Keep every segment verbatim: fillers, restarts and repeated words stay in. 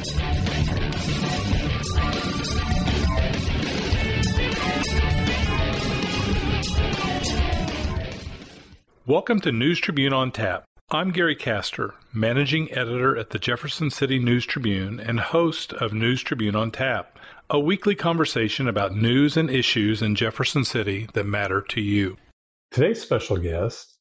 Welcome to News Tribune on Tap. I'm Gary Castor, Managing Editor at the Jefferson City News Tribune and host of News Tribune on Tap, a weekly conversation about news and issues in Jefferson City that matter to you. Today's special guest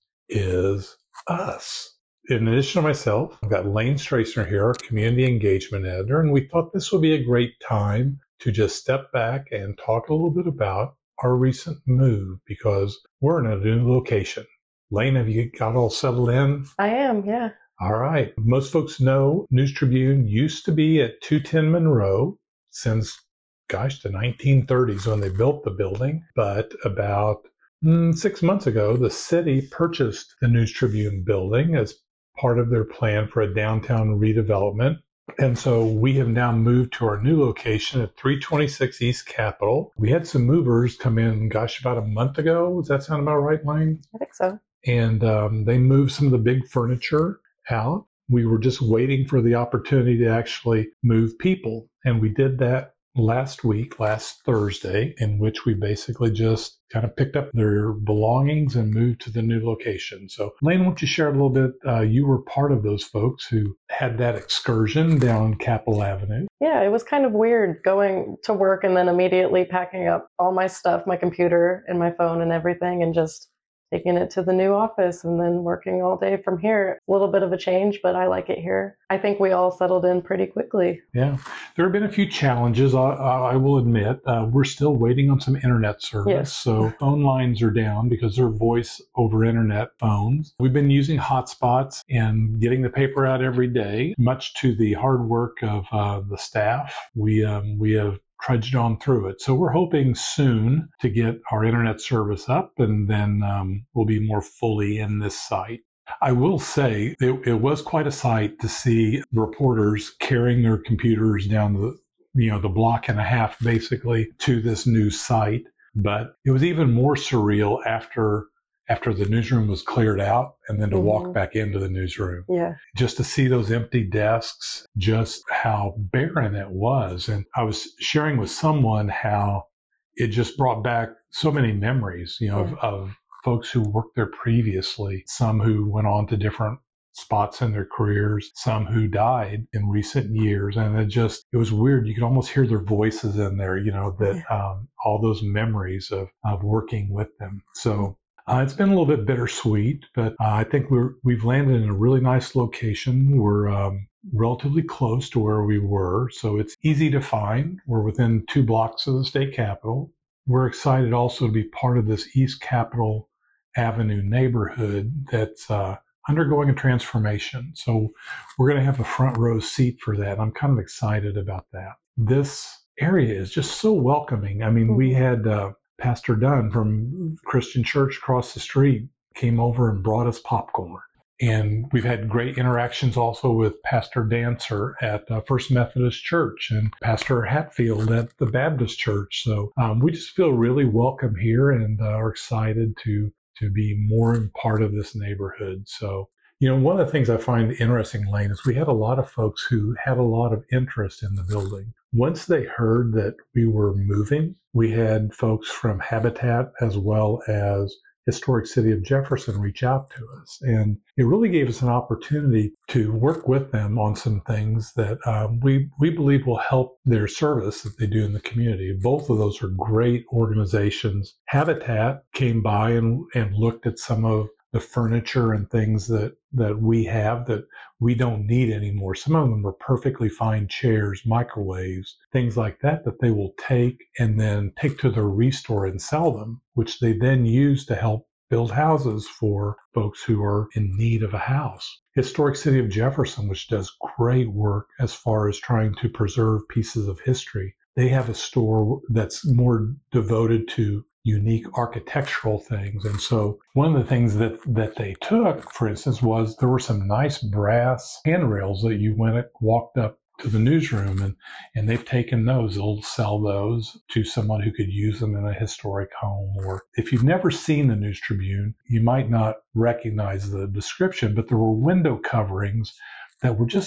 is us. In addition to myself, I've got Lane Strassner here, our Community Engagement Editor, and we thought this would be a great time to just step back and talk a little bit about our recent move because we're in a new location. Lane, have you got all settled in? I am, yeah. All right. Most folks know News Tribune used to be at two ten Monroe since, gosh, the nineteen thirties when they built the building. But about mm, six months ago, the city purchased the News Tribune building as part of their plan for a downtown redevelopment. And so we have now moved to our new location at three twenty-six East Capitol. We had some movers come in, gosh, about a month ago. Does that sound about right, Lane? I think so. And um, they moved some of the big furniture out. We were just waiting for the opportunity to actually move people. And we did that last week, last Thursday, in which we basically just kind of picked up their belongings and moved to the new location. So, Lane, why don't you share a little bit? Uh, you were part of those folks who had that excursion down Capitol Avenue. Yeah, it was kind of weird going to work and then immediately packing up all my stuff, my computer and my phone and everything, and just taking it to the new office and then working all day from here. A little bit of a change, but I like it here. I think we all settled in pretty quickly. Yeah. There have been a few challenges, I, I will admit. Uh, we're still waiting on some internet service. Yes. So phone lines are down because they're voice over internet phones. We've been using hotspots and getting the paper out every day, much to the hard work of uh, the staff. We um, we have trudged on through it. So we're hoping soon to get our internet service up and then um, we'll be more fully in this site. I will say it, it was quite a sight to see reporters carrying their computers down the, you know, the block and a half basically to this new site. But it was even more surreal after after the newsroom was cleared out and then to mm-hmm. walk back into the newsroom. Yeah. Just to see those empty desks, just how barren it was. And I was sharing with someone how it just brought back so many memories, you know, yeah. of, of folks who worked there previously, some who went on to different spots in their careers, some who died in recent years. And it just, it was weird. You could almost hear their voices in there, you know, that yeah. um, all those memories of, of working with them. So Uh, it's been a little bit bittersweet, but uh, I think we're, we've landed in a really nice location. We're um, relatively close to where we were, so it's easy to find. We're within two blocks of the state capitol. We're excited also to be part of this East Capitol Avenue neighborhood that's uh, undergoing a transformation. So we're going to have a front row seat for that. I'm kind of excited about that. This area is just so welcoming. I mean, mm-hmm. we had... Uh, Pastor Dunn from Christian Church across the street came over and brought us popcorn. And we've had great interactions also with Pastor Dancer at uh, First Methodist Church and Pastor Hatfield at the Baptist Church. So um, we just feel really welcome here and uh, are excited to to be more in part of this neighborhood. So, you know, one of the things I find interesting, Lane, is we had a lot of folks who had a lot of interest in the building. Once they heard that we were moving, we had folks from Habitat as well as Historic City of Jefferson reach out to us. And it really gave us an opportunity to work with them on some things that um, we, we believe will help their service that they do in the community. Both of those are great organizations. Habitat came by and, and looked at some of the furniture and things that, that we have that we don't need anymore. Some of them are perfectly fine chairs, microwaves, things like that, that they will take and then take to their restore and sell them, which they then use to help build houses for folks who are in need of a house. Historic City of Jefferson, which does great work as far as trying to preserve pieces of history. They have a store that's more devoted to unique architectural things. And so one of the things that, that they took, for instance, was there were some nice brass handrails that you went, walked up to the newsroom and, and they've taken those. They'll sell those to someone who could use them in a historic home. Or if you've never seen the News Tribune, you might not recognize the description, but there were window coverings that were just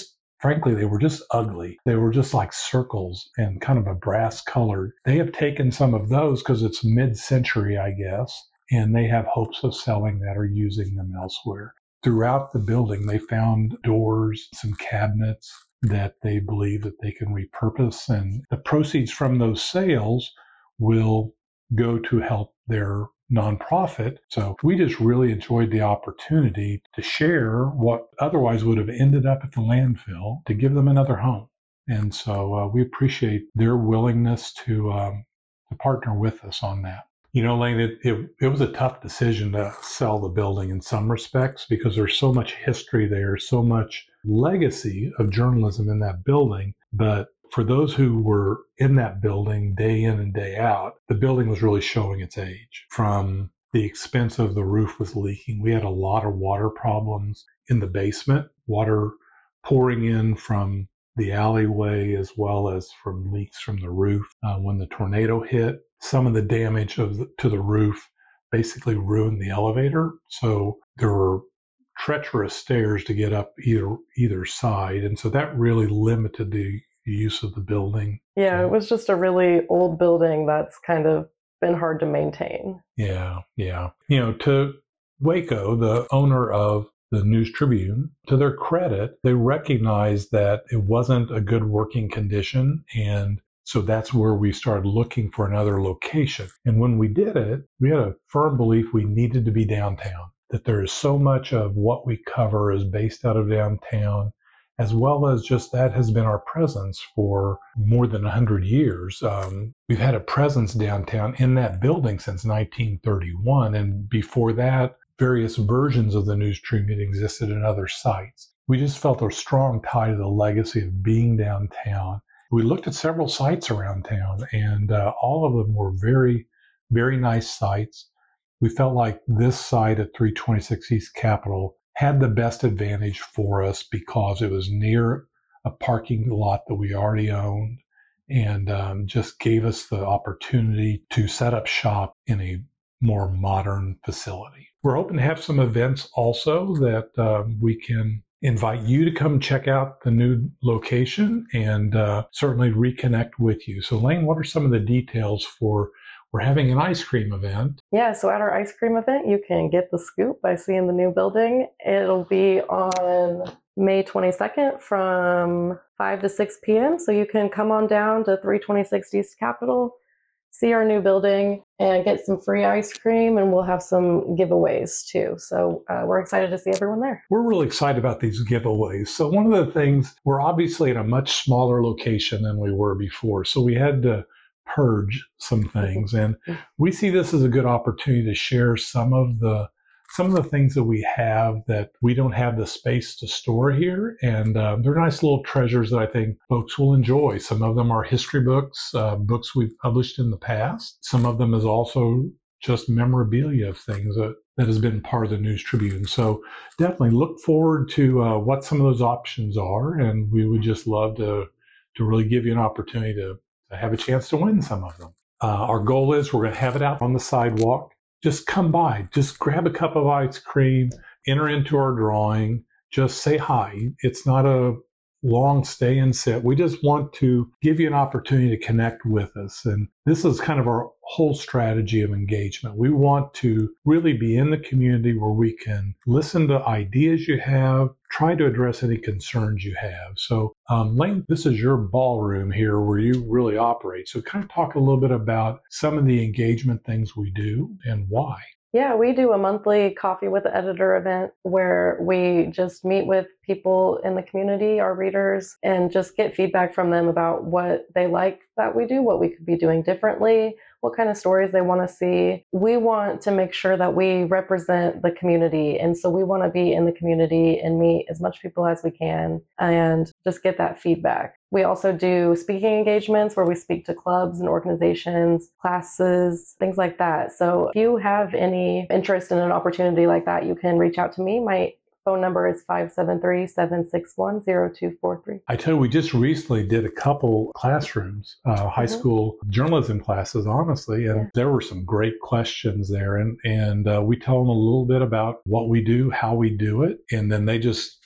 frankly, they were just ugly. They were just like circles and kind of a brass colored. They have taken some of those because it's mid-century, I guess, and they have hopes of selling that or using them elsewhere. Throughout the building, they found doors, some cabinets that they believe that they can repurpose, and the proceeds from those sales will go to help their nonprofit. So we just really enjoyed the opportunity to share what otherwise would have ended up at the landfill, to give them another home. And so uh, we appreciate their willingness to um, to partner with us on that. You know, Lane, it, it, it was a tough decision to sell the building in some respects because there's so much history there, so much legacy of journalism in that building. But for those who were in that building day in and day out, the building was really showing its age. From the expense of the roof was leaking. We had a lot of water problems in the basement, water pouring in from the alleyway as well as from leaks from the roof. Uh, when the tornado hit, some of the damage of the, to the roof basically ruined the elevator. So there were treacherous stairs to get up either either side. And so that really limited the use of the building. Yeah, it was just a really old building that's kind of been hard to maintain. Yeah, yeah. You know, to Waco, the owner of the News Tribune, to their credit, they recognized that it wasn't a good working condition. And so that's where we started looking for another location. And when we did it, we had a firm belief we needed to be downtown, that there is so much of what we cover is based out of downtown, as well as just that has been our presence for more than one hundred years. Um, we've had a presence downtown in that building since nineteen thirty-one. And before that, various versions of the News Tribune existed in other sites. We just felt a strong tie to the legacy of being downtown. We looked at several sites around town, and uh, all of them were very, very nice sites. We felt like this site at three twenty-six East Capitol had the best advantage for us because it was near a parking lot that we already owned, and um, just gave us the opportunity to set up shop in a more modern facility. We're hoping to have some events also that um, we can invite you to come check out the new location and uh, certainly reconnect with you. So Lane, what are some of the details for, we're having an ice cream event? Yeah, so at our ice cream event, you can get the scoop by seeing the new building. It'll be on May twenty-second from five to six p.m. So you can come on down to three twenty-six East Capitol, see our new building, and get some free ice cream, and we'll have some giveaways too. So uh, we're excited to see everyone there. We're really excited about these giveaways. So one of the things, we're obviously in a much smaller location than we were before. So we had to purge some things. And we see this as a good opportunity to share some of the some of the things that we have that we don't have the space to store here. And uh, they're nice little treasures that I think folks will enjoy. Some of them are history books, uh, books we've published in the past. Some of them is also just memorabilia of things that, that has been part of the News Tribune. So definitely look forward to uh, what some of those options are. And we would just love to, to really give you an opportunity to, to have a chance to win some of them. Uh, our goal is we're going to have it out on the sidewalk. Just come by, just grab a cup of ice cream, enter into our drawing, just say hi. It's not a long stay and sit. We just want to give you an opportunity to connect with us. And this is kind of our whole strategy of engagement. We want to really be in the community where we can listen to ideas you have, try to address any concerns you have. So, um, Lane, this is your ballroom here where you really operate. So kind of talk a little bit about some of the engagement things we do and why. Yeah, we do a monthly Coffee with the Editor event where we just meet with people in the community, our readers, and just get feedback from them about what they like that we do, what we could be doing differently, what kind of stories they want to see. We want to make sure that we represent the community. And so we want to be in the community and meet as much people as we can and just get that feedback. We also do speaking engagements where we speak to clubs and organizations, classes, things like that. So if you have any interest in an opportunity like that, you can reach out to me. My phone number is five seven three, seven six one, zero two four three. I tell you, we just recently did a couple classrooms, uh, high mm-hmm. school journalism classes, honestly, and yeah. there were some great questions there. And, and uh, we tell them a little bit about what we do, how we do it, and then they just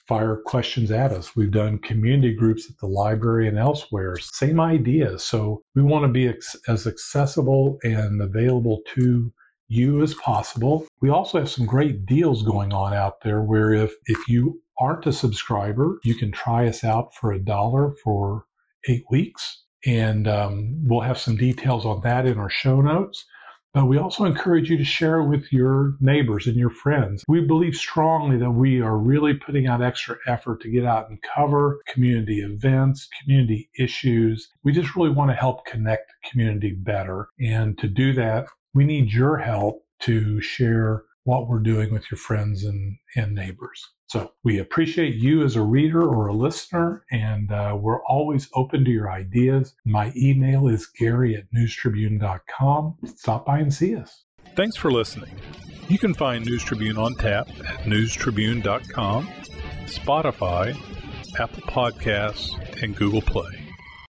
fire questions at us. We've done community groups at the library and elsewhere. Same idea. So we want to be ex- as accessible and available to you as possible. We also have some great deals going on out there where if, if you aren't a subscriber, you can try us out for a dollar for eight weeks. And um, we'll have some details on that in our show notes. But we also encourage you to share it with your neighbors and your friends. We believe strongly that we are really putting out extra effort to get out and cover community events, community issues. We just really want to help connect the community better. And to do that, we need your help to share what we're doing with your friends and, and neighbors. So we appreciate you as a reader or a listener, and uh, we're always open to your ideas. My email is gary at news tribune dot com. Stop by and see us. Thanks for listening. You can find News Tribune on tap at news tribune dot com, Spotify, Apple Podcasts, and Google Play.